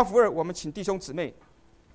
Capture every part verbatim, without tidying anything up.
八福二，我们请弟兄姊妹。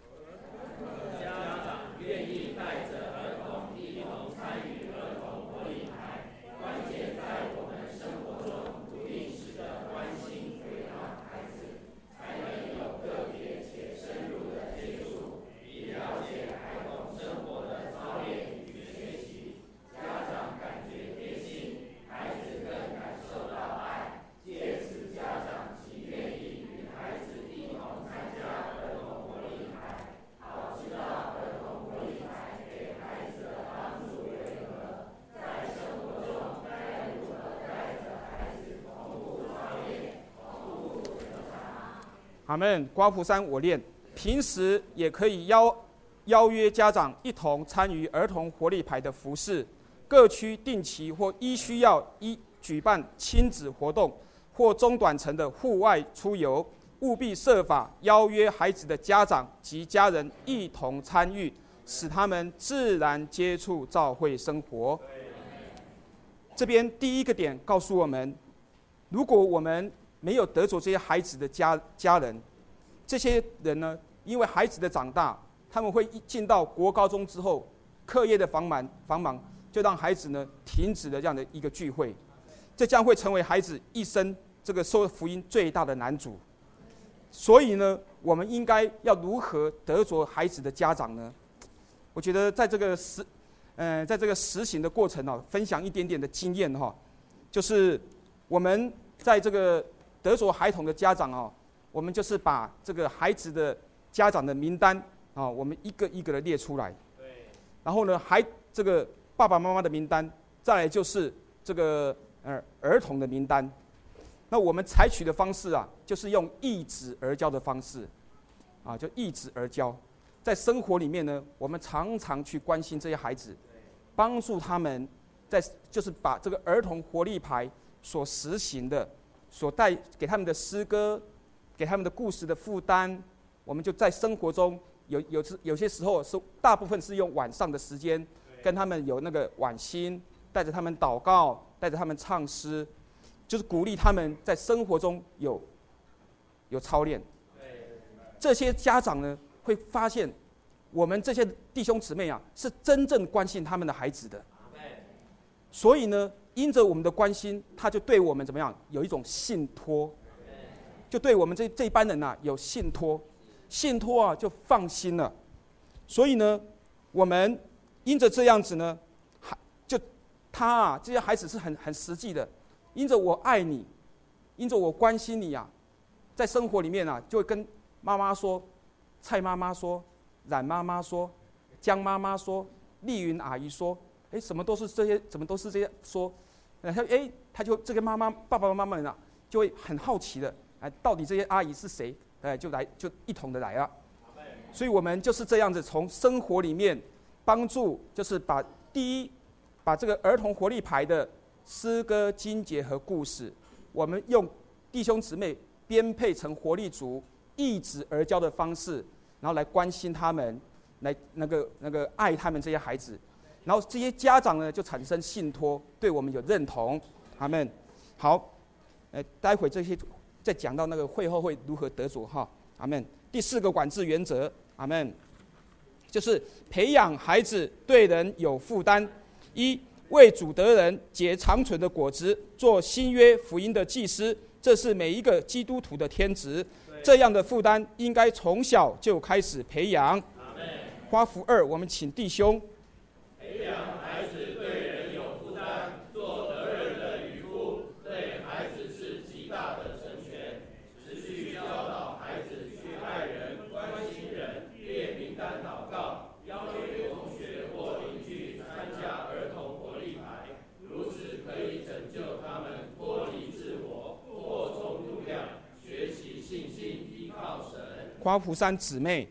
家长愿意带着儿童一同参与儿童活力牌，关键在我们生活中不定时的关心陪伴孩子，才能有个别且深入的接触，以了解孩童生活的操练与学习。家长感觉贴心，孩子更感受到爱，借此家长即愿意与孩子一同参加儿童活力牌，好知道儿童活力牌给孩子的帮助为何，在生活中该如何带着孩子同步操练、同步成长。 阿们。瓜普三我练，平时也可以邀邀约家长一同参与儿童活力牌的服事，各区定期或依需要依举办亲子活动或中短程的户外出游，务必设法邀约孩子的家长及家人一同参与，使他们自然接触教会生活。这边第一个点告诉我们，如果我们没有得着这些孩子的家家人，这些人呢，因为孩子的长大，他们会一进到国高中之后，课业的繁忙繁忙，就让孩子呢停止了这样的一个聚会，这将会成为孩子一生这个受福音最大的难阻。所以呢，我们应该要如何得着孩子的家长呢？我觉得在这个实，呃，在这个实行的过程啊，分享一点点的经验哈，就是我们在这个得着孩童的家长啊，我们就是把这个孩子的家长的名单啊，我们一个一个的列出来。然后呢，孩这个爸爸妈妈的名单，再来就是这个呃儿童的名单。那我们采取的方式啊，就是用易子而教的方式，啊，就易子而教。在生活里面呢，我们常常去关心这些孩子，帮助他们在就是把这个儿童活力牌所实行的、所带给他们的诗歌、给他们的故事的负担，我们就在生活中有有有些时候是大部分是用晚上的时间，跟他们有那个晚心，带着他们祷告，带着他们唱诗。就是鼓励他们在生活中有有操练。这些家长呢，会发现我们这些弟兄姊妹啊，是真正关心他们的孩子的。所以呢，因着我们的关心，他就对我们怎么样，有一种信托，就对我们这这一班人啊有信托，信托啊就放心了。所以呢，我们因着这样子呢，就他啊这些孩子是很很实际的。因着我爱你，因着我关心你啊，在生活里面啊，就会跟妈妈说，蔡妈妈说，冉妈妈说，江妈妈说，丽云阿姨说，哎，什么都是这些，怎么都是这些说，哎，哎，他就这个妈妈、爸爸妈妈们啊，就会很好奇的，哎，到底这些阿姨是谁？哎，就来就一同的来了。所以我们就是这样子，从生活里面帮助，就是把第一，把这个儿童活力牌的诗歌、经节和故事，我们用弟兄姊妹编配成活力组，易子而教的方式，然后来关心他们，来那个那个爱他们这些孩子，然后这些家长呢就产生信托，对我们有认同。阿们。好，呃，待会这些再讲到那个会后会如何得着哈。阿们。第四个管制原则，阿们，就是培养孩子对人有负担。一，为主得人结长存的果子，做新约福音的祭司，这是每一个基督徒的天职。这样的负担应该从小就开始培养。花福二，我们请弟兄培养孩子对人有负担，做得人的渔夫，对孩子是极大的成全。持续教导孩子去爱人、关心人，列名单祷告，邀约同学或邻居参加儿童活力牌，如此可以拯救他们脱离自我，扩充度量，学习信心，依靠神。 花福山姊妹。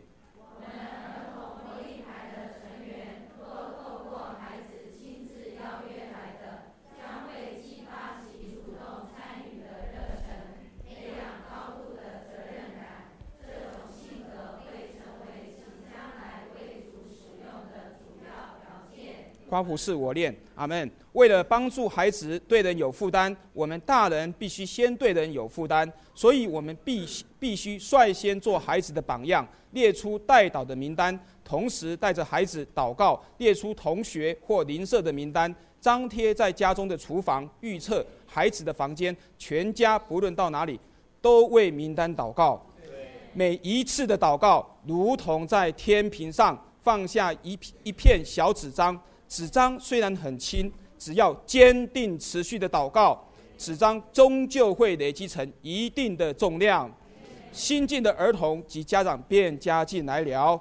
花服侍我练，阿们。为了帮助孩子对人有负担，我们大人必须先对人有负担，所以我们必必须率先做孩子的榜样，列出代祷的名单，同时带着孩子祷告，列出同学或邻舍的名单，张贴在家中的厨房、预测孩子的房间，全家不论到哪里，都为名单祷告。每一次的祷告，如同在天平上放下一一片小纸张，纸张虽然很轻，只要坚定持续的祷告，纸张终究会累积成一定的重量。新进的儿童及家长便加进来了。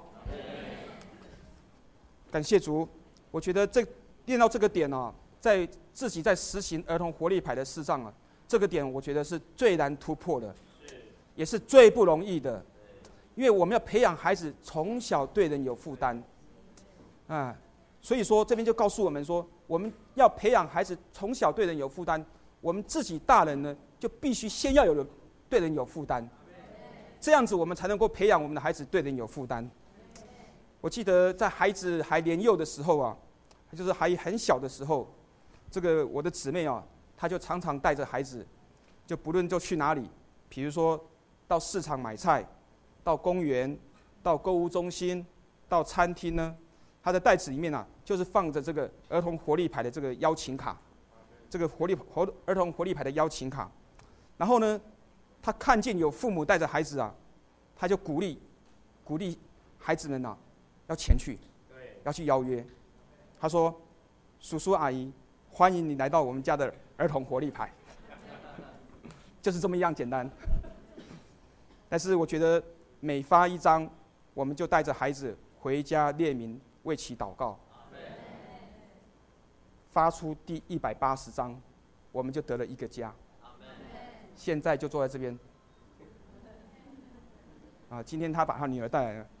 感谢主，我觉得这练到这个点啊，在自己在实行儿童活力牌的事上啊，这个点我觉得是最难突破的，也是最不容易的，因为我们要培养孩子从小对人有负担，啊，所以说这边就告诉我们说，我们要培养孩子从小对人有负担，我们自己大人呢就必须先要有对人有负担，这样子我们才能够培养我们的孩子对人有负担。我记得在孩子还年幼的时候啊，就是还很小的时候，这个我的姊妹啊，她就常常带着孩子，就不论就去哪里，比如说到市场买菜，到公园，到购物中心，到餐厅呢，她的袋子里面啊，就是放着这个儿童活力牌的这个邀请卡，这个活力活儿童活力牌的邀请卡。然后呢，她看见有父母带着孩子啊，她就鼓励鼓励孩子们啊，要前去，要去邀约。他说：“叔叔阿姨，欢迎你来到我们家的儿童活力牌。”就是这么一样简单。但是我觉得每发一张，我们就带着孩子回家列名为其祷告。发出第一百八十张，我们就得了一个家。现在就坐在这边。啊，今天他把他女儿带来了。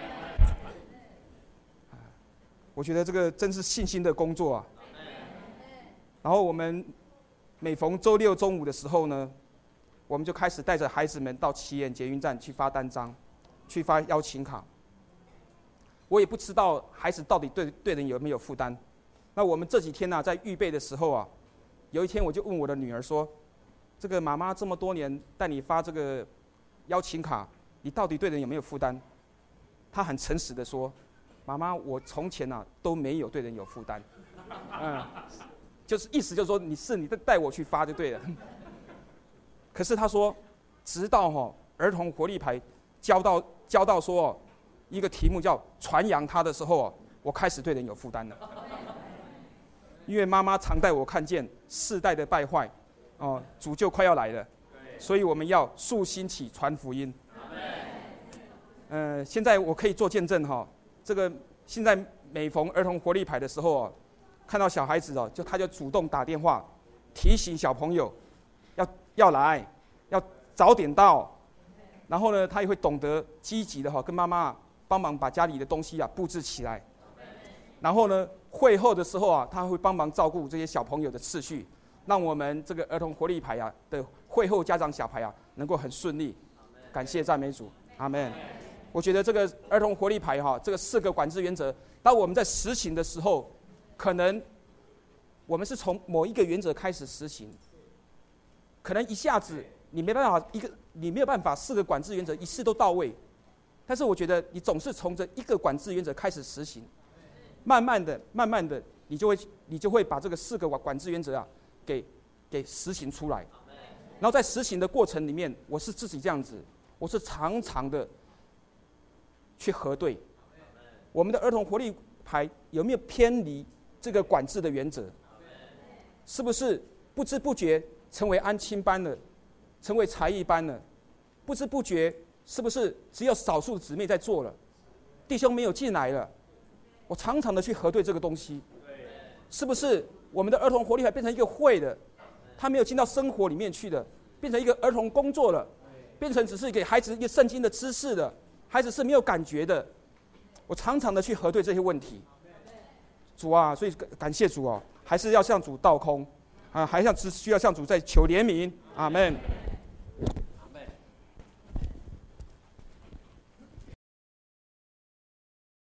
我觉得这个真是信心的工作啊。然后我们每逢周六中午的时候呢，我们就开始带着孩子们到奇岩捷运站去发单张，去发邀请卡。我也不知道孩子到底对对人有没有负担。那我们这几天呢、啊，在预备的时候啊，有一天我就问我的女儿说：“这个妈妈这么多年带你发这个邀请卡，你到底对人有没有负担？”她很诚实的说：“妈妈，我从前啊都没有对人有负担。”嗯，就是意思就是说你是你带我去发就对了。可是他说，直到哈、哦、儿童活力牌教到教到说、哦、一个题目叫传扬他的时候、哦、我开始对人有负担了。因为妈妈常带我看见世代的败坏，哦，主就快要来了，所以我们要树兴起传福音。呃，现在我可以做见证哈、哦，这个现在每逢儿童活力牌的时候哦，看到小孩子哦，就他就主动打电话提醒小朋友要要来，要早点到，然后呢，他也会懂得积极的哈、哦，跟妈妈帮忙把家里的东西啊布置起来，然后呢，会后的时候啊，他会帮忙照顾这些小朋友的次序，让我们这个儿童活力牌啊的会后家长小牌啊能够很顺利。感谢赞美主，阿们。我觉得这个儿童活力牌哈，这个四个管制原则，当我们在实行的时候，可能我们是从某一个原则开始实行，可能一下子你没办法一个，你没有办法四个管制原则一次都到位，但是我觉得你总是从这一个管制原则开始实行，慢慢的、慢慢的，你就会你就会把这个四个管制原则啊，给给实行出来。然后在实行的过程里面，我是自己这样子，我是常常的去核对我们的儿童活力牌有没有偏离这个管制的原则，是不是不知不觉成为安亲班了，成为才艺班了，不知不觉是不是只有少数姊妹在做了，弟兄没有进来了。我常常的去核对这个东西，是不是我们的儿童活力牌变成一个会的，他没有进到生活里面去的，变成一个儿童工作了，变成只是给孩子一个圣经的知识的，孩子是没有感觉的。我常常的去核对这些问题，主啊，所以感谢主哦，还是要向主倒空啊，还要需要向主在求怜悯，阿们。